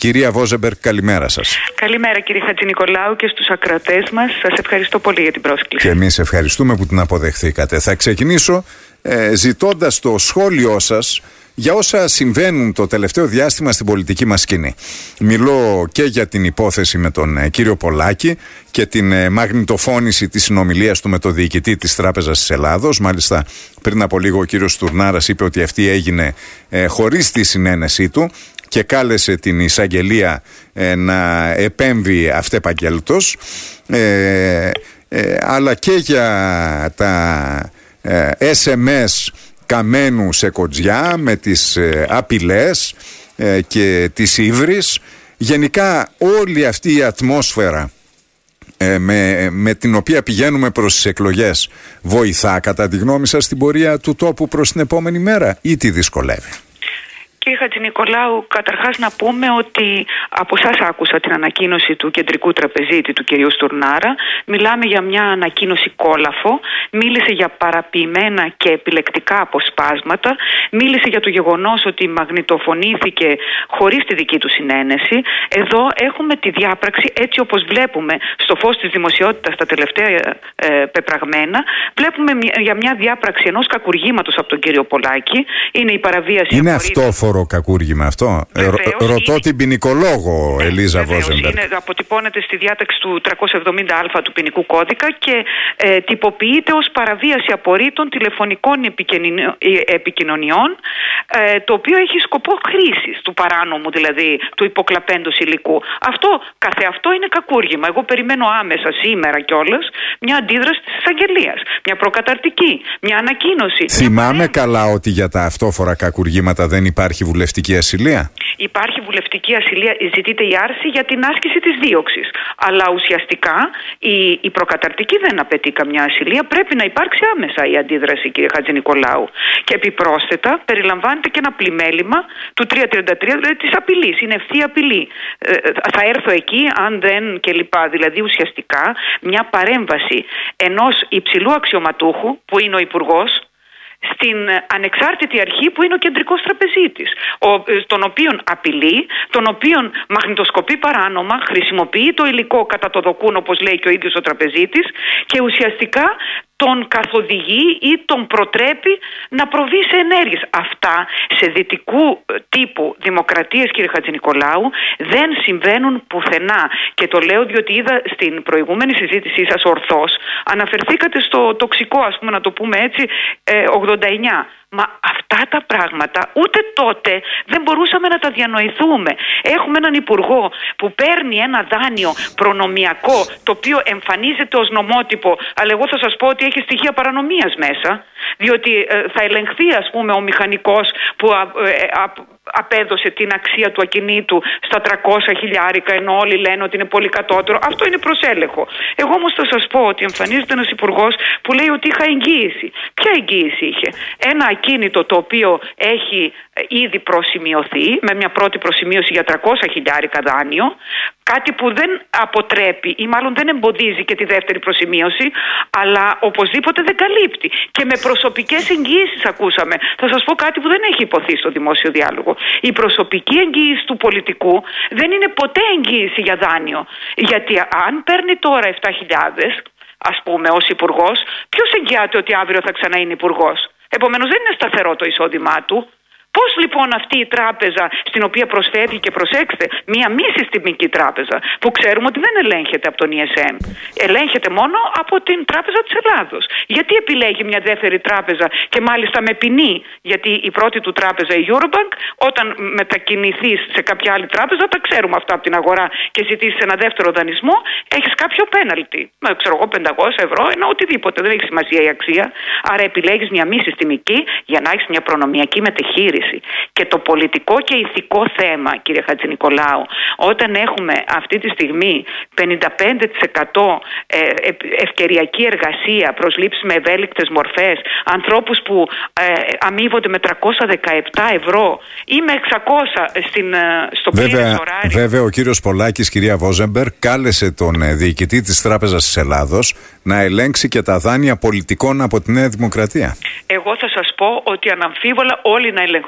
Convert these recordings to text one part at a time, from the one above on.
Κυρία Βόζεμπεργκ, καλημέρα σας. Καλημέρα κύριε Χατζηνικολάου και στους ακροατές μας. Σας ευχαριστώ πολύ για την πρόσκληση. Και εμείς ευχαριστούμε που την αποδεχθήκατε. Θα ξεκινήσω ζητώντας το σχόλιο σας για όσα συμβαίνουν το τελευταίο διάστημα στην πολιτική μας σκηνή. Μιλώ και για την υπόθεση με τον κύριο Πολάκη και την μαγνητοφώνηση της συνομιλίας του με τον διοικητή της Τράπεζας της Ελλάδος. Μάλιστα πριν από λίγο ο κύριος Στουρνάρας είπε ότι αυτή έγινε χωρίς τη συνένεσή του και κάλεσε την εισαγγελία να επέμβει αυτεπαγγέλτος, αλλά και για τα SMS καμένου σε κοτζιά με τις απειλές και τις ύβρις. Γενικά όλη αυτή η ατμόσφαιρα με την οποία πηγαίνουμε προς τις εκλογές βοηθά κατά τη γνώμη σας την πορεία του τόπου προς την επόμενη μέρα ή τη δυσκολεύει? Κύριε Χατζηνικολάου, καταρχάς να πούμε ότι από εσάς άκουσα την ανακοίνωση του κεντρικού τραπεζίτη του κυρίου Στουρνάρα. Μιλάμε για μια ανακοίνωση κόλαφο. Μίλησε για παραποιημένα και επιλεκτικά αποσπάσματα. Μίλησε για το γεγονός ότι μαγνητοφωνήθηκε χωρίς τη δική του συνένεση. Εδώ έχουμε τη διάπραξη έτσι όπως βλέπουμε στο φως της δημοσιότητας τα τελευταία πεπραγμένα. Βλέπουμε για μια διάπραξη ενός κακουργήματος από τον κύριο Πολάκη. Είναι η παραβίαση. Είναι αυτόφορο κακούργημα αυτό? Ρωτώ την ποινικολόγο Ελίζα Βόζεμπεργκ. Αποτυπώνεται στη διάταξη του 370α του ποινικού κώδικα και τυποποιείται ως παραβίαση απορρίτων τηλεφωνικών επικοινωνιών, το οποίο έχει σκοπό χρήσης του παράνομου, δηλαδή του υποκλαπέντος υλικού. Αυτό καθεαυτό είναι κακούργημα. Εγώ περιμένω άμεσα σήμερα κιόλας μια αντίδραση της εισαγγελίας, μια προκαταρτική, μια ανακοίνωση. Θυμάμαι καλά ότι για τα αυτόφορα κακουργήματα δεν υπάρχει βουλευτική ασυλία. Υπάρχει βουλευτική ασυλία, ζητείται η άρση για την άσκηση της δίωξης. Αλλά ουσιαστικά η προκαταρτική δεν απαιτεί καμιά ασυλία. Πρέπει να υπάρξει άμεσα η αντίδραση, κύριε Χατζηνικολάου. Και επιπρόσθετα περιλαμβάνεται και ένα πλημέλημα του 333, δηλαδή της απειλής. Είναι ευθεία απειλή. Θα έρθω εκεί, αν δεν κλπ. Δηλαδή ουσιαστικά μια παρέμβαση ενός υψηλού αξιωματούχου, που είναι ο Υπουργός, στην ανεξάρτητη αρχή που είναι ο κεντρικός τραπεζίτης, τον οποίον απειλεί, τον οποίον μαγνητοσκοπεί παράνομα, χρησιμοποιεί το υλικό κατά το δοκούν, όπως λέει και ο ίδιος ο τραπεζίτης, και ουσιαστικά τον καθοδηγεί ή τον προτρέπει να προβεί σε ενέργειες. Αυτά σε δυτικού τύπου δημοκρατίες, κύριε Χατζηνικολάου, δεν συμβαίνουν πουθενά. Και το λέω διότι είδα στην προηγούμενη συζήτησή σας ορθώς αναφερθήκατε στο τοξικό, ας πούμε, να το πούμε έτσι, 89. Μα αυτά τα πράγματα ούτε τότε δεν μπορούσαμε να τα διανοηθούμε. Έχουμε έναν υπουργό που παίρνει ένα δάνειο προνομιακό, το οποίο εμφανίζεται ως νομότυπο, αλλά εγώ θα σας πω ότι έχει στοιχεία παρανομίας μέσα, διότι θα ελεγχθεί, ας πούμε, ο μηχανικός που απέδωσε την αξία του ακινήτου στα 300.000, ενώ όλοι λένε ότι είναι πολύ κατώτερο. Αυτό είναι προς έλεγχο. Εγώ όμως θα σας πω ότι εμφανίζεται ένας υπουργός που λέει ότι είχα εγγύηση. Ποια εγγύηση είχε? Ένα ακίνητο το οποίο έχει ήδη προσημειωθεί με μια πρώτη προσημείωση για 300.000 δάνειο, κάτι που δεν αποτρέπει ή μάλλον δεν εμποδίζει και τη δεύτερη προσημείωση, αλλά οπωσδήποτε δεν καλύπτει. Και με προσωπικές εγγύησεις ακούσαμε. Θα σας πω κάτι που δεν έχει υποθεί στο δημόσιο διάλογο. Η προσωπική εγγύηση του πολιτικού δεν είναι ποτέ εγγύηση για δάνειο. Γιατί αν παίρνει τώρα 7.000, ας πούμε, ως υπουργός, ποιος εγγυάται ότι αύριο θα ξανά είναι υπουργός? Επομένως δεν είναι σταθερό το εισόδημά του. Πώς λοιπόν αυτή η τράπεζα, στην οποία προσφέρει, και προσέξτε, μία μη συστημική τράπεζα, που ξέρουμε ότι δεν ελέγχεται από τον ESM, ελέγχεται μόνο από την Τράπεζα της Ελλάδος. Γιατί επιλέγει μια δεύτερη τράπεζα και μάλιστα με ποινή? Γιατί η πρώτη του τράπεζα, η Eurobank, όταν μετακινηθείς σε κάποια άλλη τράπεζα, τα ξέρουμε αυτά από την αγορά, και ζητήσεις ένα δεύτερο δανεισμό, έχεις κάποιο πέναλτι. Ξέρω εγώ, 500 ευρώ, ενώ οτιδήποτε, δεν έχει σημασία η αξία. Άρα επιλέγεις μια μη συστημική για να έχεις μια προνομιακή μεταχείριση. Και το πολιτικό και ηθικό θέμα, κύριε Χατζηνικολάου, όταν έχουμε αυτή τη στιγμή 55% ευκαιριακή εργασία, προσλήψεις με ευέλικτες μορφές, ανθρώπους που αμείβονται με 317 ευρώ ή με 600 στο πλήρες ωράριο. Βέβαια ο κύριος Πολάκης, κυρία Βόζεμπεργκ, κάλεσε τον διοικητή της Τράπεζας της Ελλάδος να ελέγξει και τα δάνεια πολιτικών από τη Νέα Δημοκρατία. Εγώ θα σας πω ότι αναμφίβολα όλοι να ελεγχθούν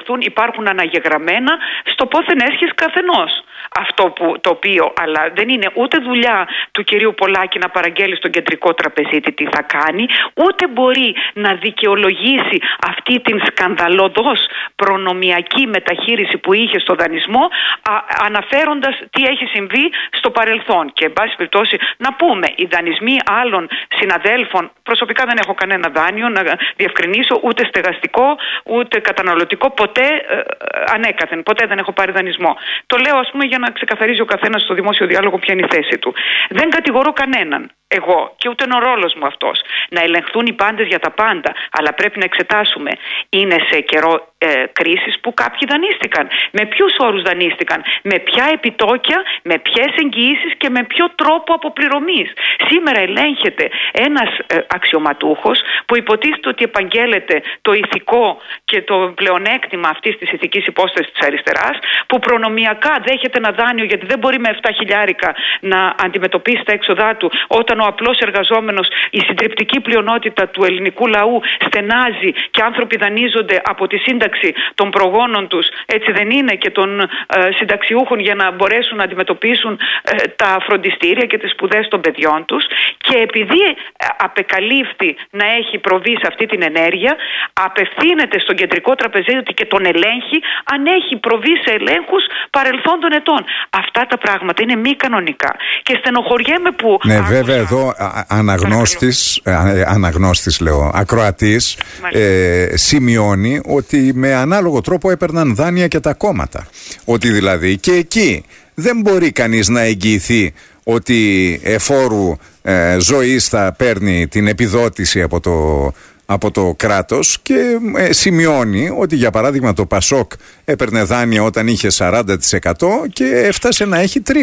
ελεγχθούν, υπάρχουν αναγεγραμμένα στο πόθεν έσχες καθενός. Αυτό το οποίο, αλλά δεν είναι ούτε δουλειά του κυρίου Πολάκη να παραγγέλει στον κεντρικό τραπεζίτη τι θα κάνει, ούτε μπορεί να δικαιολογήσει αυτή την σκανδαλωδώς προνομιακή μεταχείριση που είχε στο δανεισμό, αναφέροντας τι έχει συμβεί στο παρελθόν. Και εν πάση περιπτώσει να πούμε, οι δανεισμοί άλλων συναδέλφων, προσωπικά δεν έχω κανένα δάνειο, να διευκρινίσω, ούτε στεγαστικό ούτε καταναλωτικό, ποτέ ανέκαθεν, ποτέ δεν έχω πάρει δανεισμό. Το λέω, ας πούμε, για να ξεκαθαρίζει ο καθένας στο δημόσιο διάλογο ποια είναι η θέση του. Δεν κατηγορώ κανέναν, εγώ, και ούτε είναι ο ρόλος μου αυτός, να ελεγχθούν οι πάντες για τα πάντα, αλλά πρέπει να εξετάσουμε. Είναι σε καιρό κρίσης που κάποιοι δανείστηκαν. Με ποιους όρους δανείστηκαν, με ποια επιτόκια, με ποιες εγγυήσεις και με ποιο τρόπο αποπληρωμής. Σήμερα ελέγχεται ένας αξιωματούχος που υποτίθεται ότι επαγγέλλεται το ηθικό και το πλεονέκτημα αυτής της ηθικής υπόστασης της αριστεράς, που προνομιακά δέχεται ένα δάνειο γιατί δεν μπορεί με 7.000 να αντιμετωπίσει τα έξοδά του, όταν ο απλός εργαζόμενος, η συντριπτική πλειονότητα του ελληνικού λαού στενάζει και άνθρωποι δανείζονται από τη σύνταξη των προγόνων τους, έτσι δεν είναι, και των συνταξιούχων για να μπορέσουν να αντιμετωπίσουν τα φροντιστήρια και τις σπουδές των παιδιών τους, και επειδή απεκαλύφθη να έχει προβεί σε αυτή την ενέργεια, απευθύνεται στον κεντρικό τραπεζίτη και τον ελέγχει αν έχει προβεί σε ελέγχους παρελθόντων ετών. Αυτά τα πράγματα είναι μη κανονικά και στενοχωριέμαι που... Ναι, βέβαια εδώ αναγνώστης λέω, ακροατής, σημειώνει ότι με ανάλογο τρόπο έπαιρναν δάνεια και τα κόμματα. Ότι δηλαδή και εκεί δεν μπορεί κανείς να εγγυηθεί ότι εφόρου ζωής θα παίρνει την επιδότηση από το κράτος, και σημειώνει ότι για παράδειγμα το Πασόκ έπαιρνε δάνεια όταν είχε 40% και έφτασε να έχει 3%, 4%.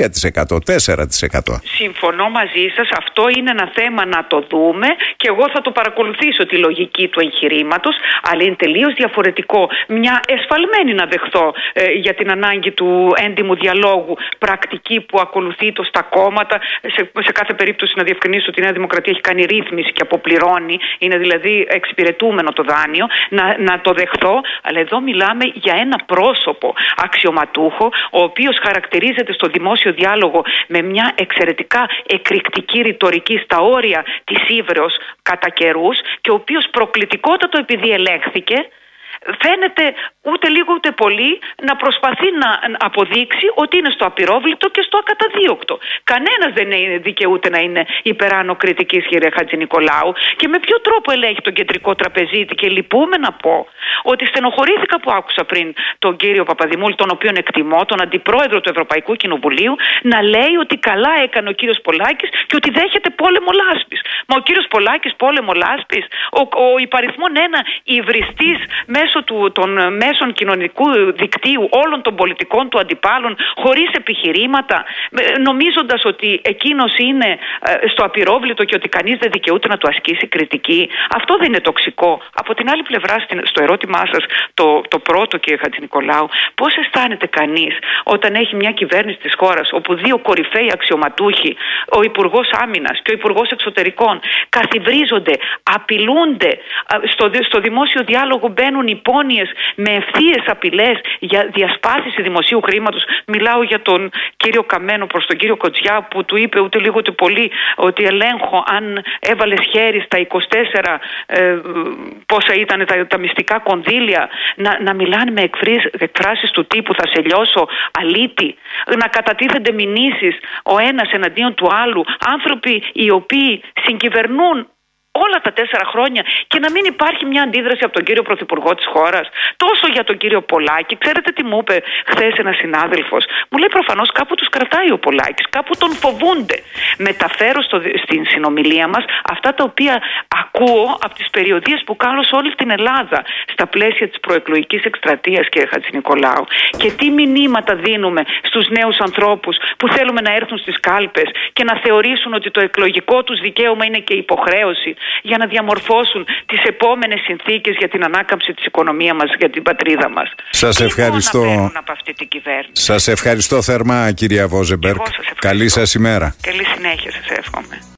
Συμφωνώ μαζί σας, αυτό είναι ένα θέμα να το δούμε και εγώ θα το παρακολουθήσω τη λογική του εγχειρήματος, αλλά είναι τελείως διαφορετικό μια εσφαλμένη, να δεχθώ, για την ανάγκη του έντιμου διαλόγου, πρακτική που ακολουθεί το στα κόμματα. Σε κάθε περίπτωση να διευκρινίσω ότι η Νέα Δημοκρατία έχει κάνει ρύθμιση και αποπληρώνει, είναι δηλαδή εξυπηρετούμενο το δάνειο, να το δεχθώ, αλλά εδώ μιλάμε για ένα πρόσωπο αξιωματούχο, ο οποίος χαρακτηρίζεται στο δημόσιο διάλογο με μια εξαιρετικά εκρηκτική ρητορική στα όρια της ύβρεως κατά καιρούς, και ο οποίος προκλητικότατο επειδή ελέγχθηκε, φαίνεται ούτε λίγο ούτε πολύ να προσπαθεί να αποδείξει ότι είναι στο απειρόβλητο και στο ακαταδίωκτο. Κανένας δεν δικαιούται να είναι υπεράνω κριτικής, κύριε Χατζηνικολάου. Και με ποιο τρόπο ελέγχει τον κεντρικό τραπεζίτη? Και λυπούμε να πω ότι στενοχωρήθηκα που άκουσα πριν τον κύριο Παπαδημούλη, τον οποίον εκτιμώ, τον αντιπρόεδρο του Ευρωπαϊκού Κοινοβουλίου, να λέει ότι καλά έκανε ο κύριος Πολάκης και ότι δέχεται πόλεμο λάσπης. Μα ο κύριος Πολάκης πόλεμο λάσπης, ο υπαριθμόν ένα υβριστής μέσω των μέσων κοινωνικού δικτύου όλων των πολιτικών του αντιπάλων, χωρίς επιχειρήματα, νομίζοντας ότι εκείνος είναι στο απειρόβλητο και ότι κανείς δεν δικαιούται να του ασκήσει κριτική. Αυτό δεν είναι τοξικό? Από την άλλη πλευρά, στο ερώτημά σας, το πρώτο, κύριε Χατζηνικολάου, πώς αισθάνεται κανείς όταν έχει μια κυβέρνηση της χώρας όπου δύο κορυφαίοι αξιωματούχοι, ο Υπουργός Άμυνας και ο Υπουργός Εξωτερικών, καθιβρίζονται, απειλούνται, στο δημόσιο διάλογο μπαίνουν υπόνοιες με ευθείες απειλές για διασπάθηση δημοσίου χρήματος? Μιλάω για τον κύριο Καμένο προς τον κύριο Κοτζιά, που του είπε ούτε λίγο ούτε πολύ ότι ελέγχω αν έβαλες χέρι στα 24 πόσα ήταν τα μυστικά κονδύλια, να μιλάνε με εκφράσεις του τύπου θα σε λιώσω αλήτη, να κατατίθενται μηνύσεις ο ένας εναντίον του άλλου, άνθρωποι οι οποίοι συγκυβερνούν όλα τα 4 χρόνια, και να μην υπάρχει μια αντίδραση από τον κύριο Πρωθυπουργό της χώρας? Τόσο για τον κύριο Πολάκη. Ξέρετε τι μου είπε χθες ένας συνάδελφος? Μου λέει προφανώς κάπου τους κρατάει ο Πολάκης, κάπου τον φοβούνται. Μεταφέρω στην συνομιλία μας αυτά τα οποία ακούω από τις περιοδίες που κάνω σε όλη την Ελλάδα στα πλαίσια της προεκλογικής εκστρατείας, κύριε Χατζηνικολάου. Και τι μηνύματα δίνουμε στους νέους ανθρώπους που θέλουμε να έρθουν στις κάλπες και να θεωρήσουν ότι το εκλογικό τους δικαίωμα είναι και υποχρέωση, για να διαμορφώσουν τις επόμενες συνθήκες για την ανάκαμψη της οικονομίας μας, για την πατρίδα μας. Σας ευχαριστώ. Από αυτή την κυβέρνηση. Σας ευχαριστώ θερμά, κυρία Βόζεμπεργκ. Καλή σας ημέρα. Καλή συνέχεια σας εύχομαι.